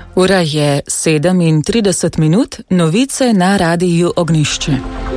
Ura je 7:30, novice na Radiju Ognjišče.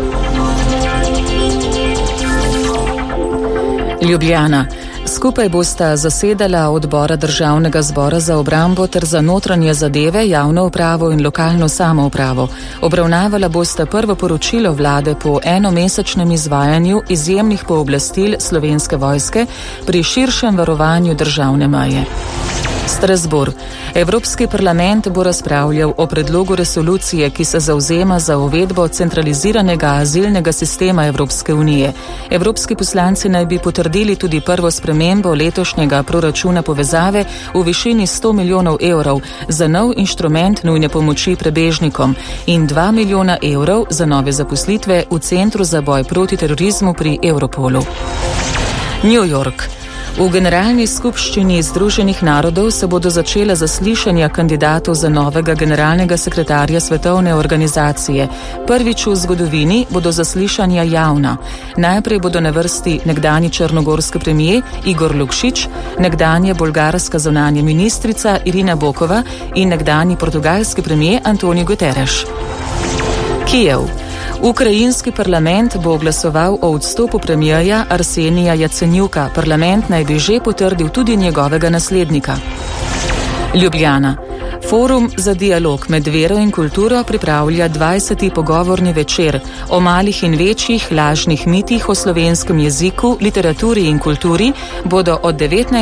Ljubljana. Skupaj bosta zasedala odbora Državnega zbora za obrambo ter za notranje zadeve, javno upravo in lokalno samoupravo. Obravnavala bosta prvo poročilo vlade po enomesečnem izvajanju izjemnih pooblastil Slovenske vojske pri širšem varovanju državne meje. Strasbourg. Evropski parlament bo razpravljal o predlogu resolucije, ki se zavzema za uvedbo centraliziranega azilnega sistema Evropske unije. Evropski poslanci naj bi potrdili tudi prvo spremembo letošnjega proračuna povezave v višini 100 milijonov evrov za nov inštrument nujne pomoči prebežnikom in 2 milijona evrov za nove zaposlitve v Centru za boj proti terorizmu pri Europolu. New York. V Generalni skupščini Združenih narodov se bodo začela zaslišanja kandidatov za novega generalnega sekretarja Svetovne organizacije. Prvič v zgodovini bodo zaslišanja javna. Najprej bodo na vrsti nekdanji črnogorski premijer Igor Lukšič, nekdanja bolgarska zunanja ministrica Irina Bokova in nekdanji portugalski premijer Antonio Guterres. Kijev. Ukrajinski parlament bo glasoval o odstopu premijerja Arsenija Jacenjuka. Parlament naj bi že potrdil tudi njegovega naslednika. Ljubljana. Forum za dialog med vero in kulturo pripravlja 20. pogovorni večer o malih in večjih lažnih mitih o slovenskem jeziku, literaturi in kulturi bodo od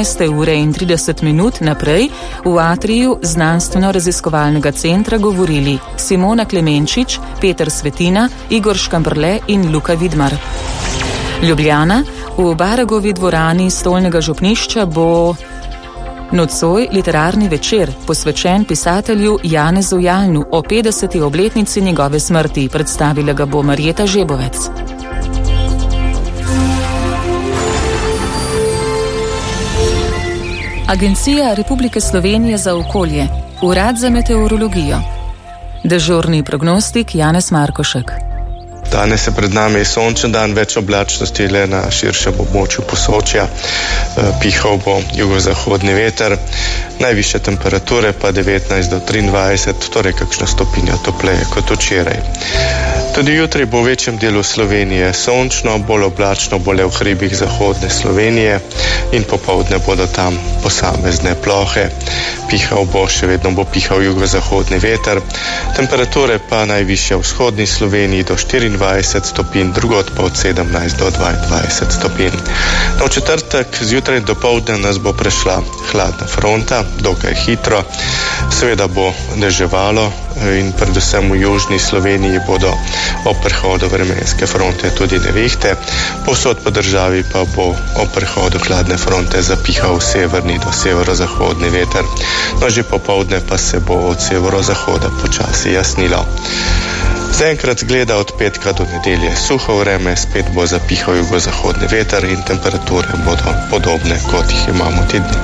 19:30 naprej v atriju Znanstveno-raziskovalnega centra govorili Simona Klemenčič, Peter Svetina, Igor Škambrle in Luka Vidmar. Ljubljana. V Baragovi dvorani Stolnega župnišča bo nocoj literarni večer, posvečen pisatelju Janezu Jalnu o 50. obletnici njegove smrti. Predstavila ga bo Marjeta Žebovec. Agencija Republike Slovenije za okolje, Urad za meteorologijo. Dežurni prognostik Janez Markošek. Danes je pred nami sončen dan, več oblačnosti le na širšem območju Posočja. Pihal bo jugozahodni veter, najvišje temperature pa 19 do 23, torej kakšna stopinja topleje kot včeraj. Tudi jutri bo v večjem delu Slovenije sončno, bolj oblačno, bolj v hribih zahodne Slovenije in popoldne bodo tam posamezne plohe. Še vedno bo pihal jugozahodni veter, temperature pa najvišje v vzhodni Sloveniji do 24 stopinj, drugod pa od 17 do 22 stopinj. V četrtek zjutraj do poldne nas bo prešla hladna fronta, dokaj hitro, seveda bo deževalo in predvsem v južni Sloveniji bodo ob prehodu vremenske fronte tudi nevihte, povsod po državi pa bo ob prehodu hladne fronte zapihal severni do severozahodni veter. Že popoldne pa se bo od severozahoda počasi jasnilo. Zaenkrat gleda od petka do nedelje suho vreme, spet bo zapihal jugozahodni veter in temperature bodo podobne, kot jih imamo te dni.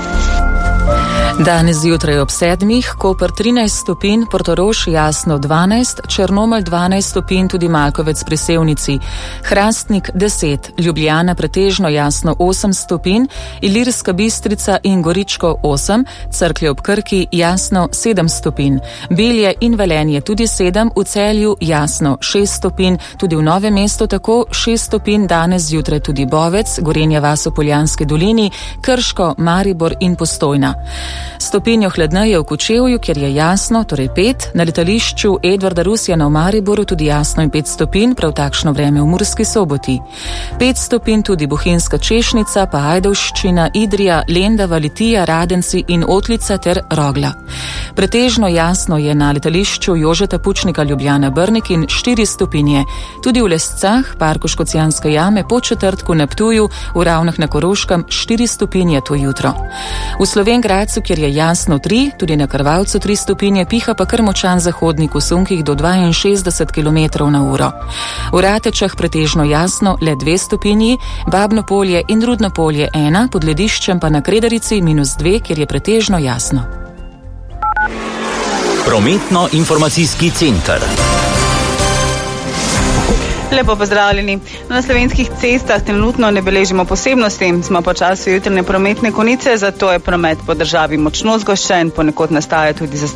Danes zjutraj ob 7, Koper 13 stopinj, Portorož jasno 12, Črnomelj 12 stopinj, tudi Malkovec pri Sevnici, Hrastnik 10, Ljubljana pretežno jasno 8 stopinj, Ilirska Bistrica in Goričko 8, Cerklje ob Krki jasno 7 stopinj, Belje in Velenje tudi 7, v Celju jasno 6 stopinj, tudi v Novem mestu tako 6 stopinj, danes zjutraj tudi Bovec, Gorenja vas v Poljanski dolini, Krško, Maribor in Postojna. Stopinjo hladneje v Kočevju, kjer je jasno, torej 5, na letališču Edvarda Rusjana v Mariboru tudi jasno in 5 stopinj, prav takšno vreme v Murski Soboti. 5 stopinj tudi Bohinjska Češnica, pa Ajdovščina, Idrija, Lendava, Litija, Radenci in Otlica ter Rogla. Pretežno jasno je na letališču Jožeta Pučnika Ljubljana Brnik in 4 stopinje. Tudi v Lescah, parku Škocjanske jame, po četrtku na Ptuju, v Ravnah na Koroškem 4 stopinje to jutro. V Slovenj Gradcu, kjer je jasno 3, tudi na Krvavcu 3 stopinje, piha pa kar močan zahodnik v sunkih do 62 km/h. V Ratečah pretežno jasno le 2 stopinji, Babno Polje in Rudno Polje 1, pod Lediščem pa na Kredarici -2, kjer je pretežno jasno. Prometno-informacijski center. Lepo pozdravljeni. Na slovenskih cestah trenutno ne beležimo posebnosti, smo pa v času jutranje prometne konice, zato je promet po državi močno zgoščen, ponekod nastaja tudi